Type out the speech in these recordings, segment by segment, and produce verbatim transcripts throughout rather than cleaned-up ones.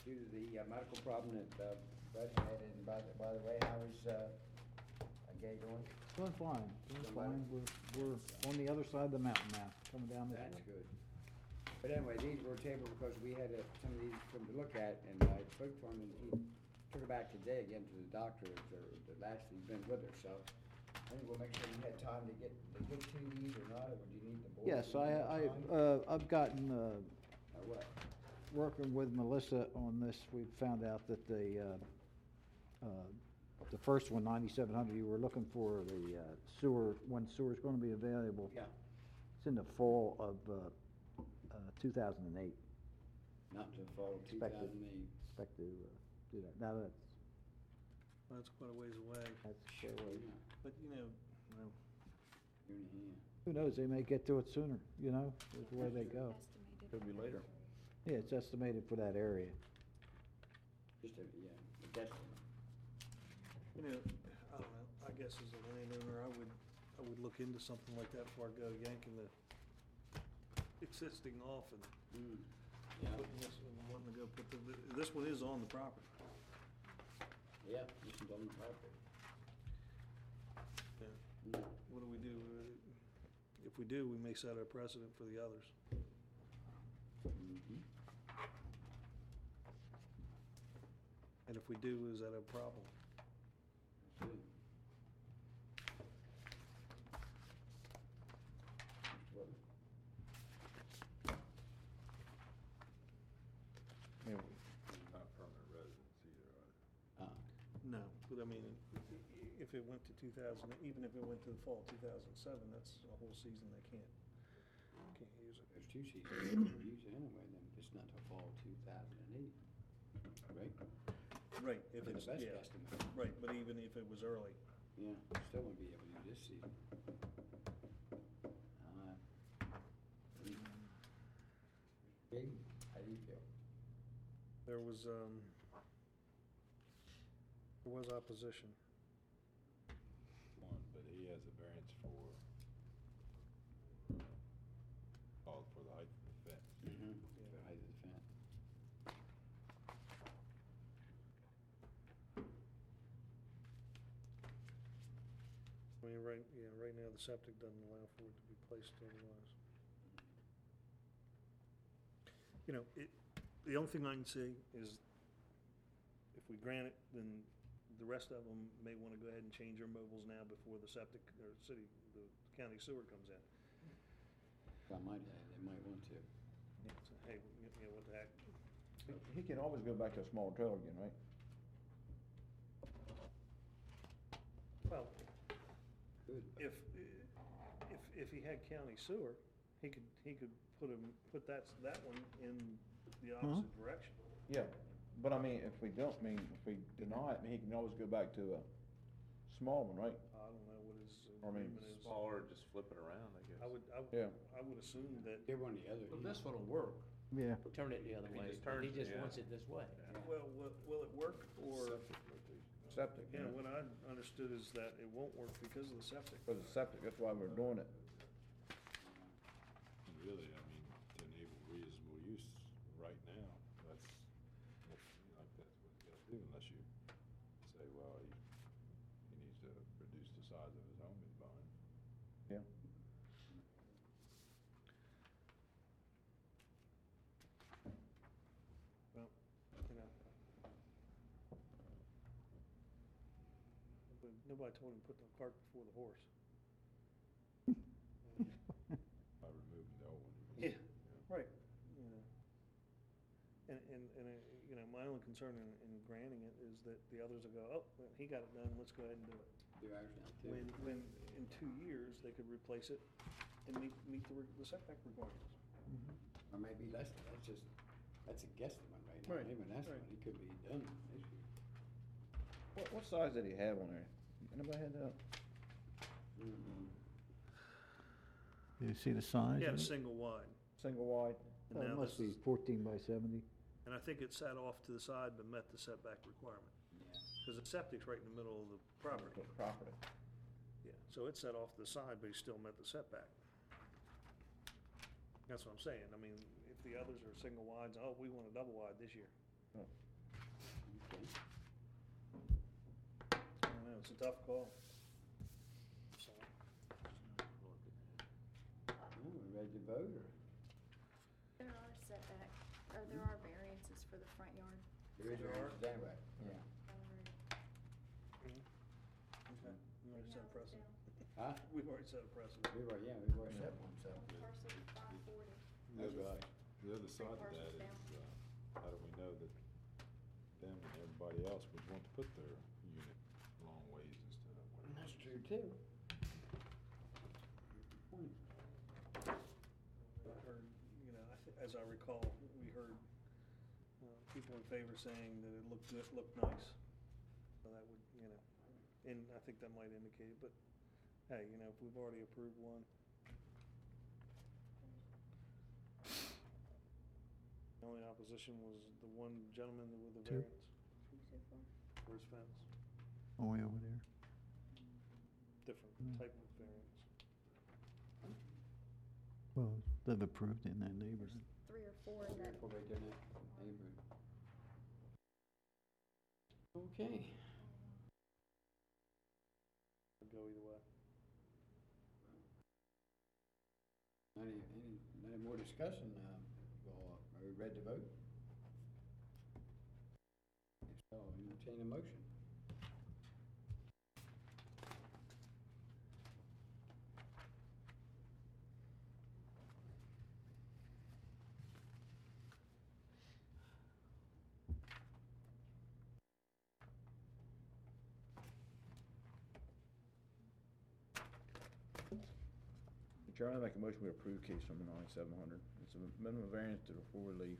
due to the uh, medical problem that uh, Brett had, and by the, by the way, how is uh, Gay doing? Doing fine, doing Doing fine. We're, we're on the other side of the mountain now, coming down this way. That's good. But anyway, these were tabled because we had uh, some of these for him to look at, and I spoke to him, and he took it back today again to the doctor, the, the last he's been with her, so I think we'll make sure you had time to get, to get to these or not, or would you need the board? Yes, to I, need I, more time? uh, I've gotten, uh, Or what? working with Melissa on this, we found out that the, uh, uh, the first one, ninety-seven hundred, you were looking for the uh, sewer, when sewer's gonna be available. Yeah, It's in the fall of, uh, uh, two thousand eight. not until fall of two Expected. thousand eight. Expect to, uh, do that. Now, that's, That's quite a ways away, that's, fair way. but you know, well, Year and a half. Who knows, they may get to it sooner, you know, is where they go. Could be later. Yeah, it's estimated for that area. Just a, yeah, a guesstimate. you know, I don't know, I guess as a landowner, I would, I would look into something like that before I go yanking the existing off and Mm. Yeah, putting this, and wanting to go put the, this one is on the property. yeah, this is on the property. Yeah. Mm. What do we do? If we do, we may set a precedent for the others. Mhm. And if we do, is that a problem? Good. Well, Yeah, Not permanent residents either, uh, No, but I mean, i- if it went to two thousand, even if it went to the fall two thousand seven, that's a whole season they can't, can't use it. There's two seasons we can use it anyway, then it's not till fall two thousand and eight, right? Right, if For the it's, best yeah, estimate. right, but even if it was early, Yeah, still won't be able to use this season. Uh, Big, how do you feel? there was, um, there was opposition. one, but he has a variance for, oh, for the height of the fence. Mm-hmm. Yeah. The height of the fence. I mean, right, yeah, right now, the septic doesn't allow for it to be placed otherwise. You know, it, the only thing I can see is if we grant it, then the rest of them may want to go ahead and change their mobiles now before the septic, or city, the county sewer comes in. If I might add, they might want to. So, hey, you know, what the heck? He can always go back to a small trailer again, right? Well, Good. if, if, if he had county sewer, he could, he could put him, put that, that one in the opposite direction. Yeah, but I mean, if we don't, I mean, if we deny it, I mean, he can always go back to a small one, right? I don't know what his I mean, agreement is. Smaller, just flip it around, I guess. I would, I Yeah. would, I would assume that, They're one or the other. Well, you this know. one'll work. Yeah. Turn it the other If he way. just but He turns- just yeah. wants it this way. well, will, will it work, or, Septic, yeah, yeah. what I understood is that it won't work because of the septic. For the septic, that's why we're doing it. And really, I mean, to enable reasonable use right now, that's, like, that's what you gotta do, unless you say, well, he, he needs to reduce the size of his home he's buying. Yeah. Well, you know. But nobody told him to put the cart before the horse. By removing the old one. Yeah, right, you know. And, and, and, uh, you know, my only concern in, in granting it is that the others will go, oh, well, he got it done, let's go ahead and do it. Do ours now too. When, when in two years, they could replace it and meet, meet the re- the setback requirements. Or maybe less, that's just, that's a guesstimate right now. Right, Maybe an estimate, right. it could be done this year. What, what size did he have on there? Anybody had that? Mm-hmm. You see the size? He had a of it? single wide, Single wide? and Oh, it now must this be is, fourteen by seventy. and I think it sat off to the side but met the setback requirement. Yeah. Because the septic's right in the middle of the property. Property. Yeah, so it set off to the side, but he still met the setback. That's what I'm saying. I mean, if the others are single wides, oh, we want a double wide this year. Okay. I don't know, it's a tough call. So, Well, we ready to vote, or? There are setback, or there are variances for the front yard. There is There are? variances anyway, yeah. okay, we already set a precedent. Huh? We've already set a precedent. We were, yeah, we were set one, so. Parcel five forty. The other, Right. the other side of that parcels is, down. uh, how do we know that them and everybody else would want to put their unit long ways instead of where? That's true, too. Point. I heard, you know, I thi- as I recall, we heard, uh, people in favor saying that it looked good, looked nice. So that would, you know, and I think that might indicate, but, hey, you know, if we've already approved one. The only opposition was the one gentleman with the Two. variance for his fence, Oh, way over there. different Mm. type of variance. Well, they've approved in that neighborhood. Three or four in that. Before we do that, neighborhood. Okay. Could go either way. Any, any, any more discussion, uh, well, are we ready to vote? If so, entertain a motion. Chairman, I make a motion we approve case number ninety-seven hundred. It's a minimum variance to the full relief.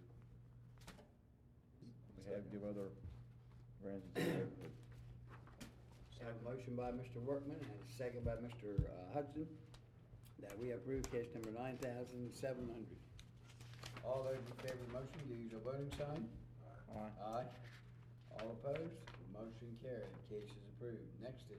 We have give other variances in the neighborhood. Have a motion by Mister Workman and a second by Mister Hudson that we approve case number nine thousand seven hundred. All those in favor of the motion, use your voting sign. Aye. Aye. All opposed? Motion carried. Case is approved. Next is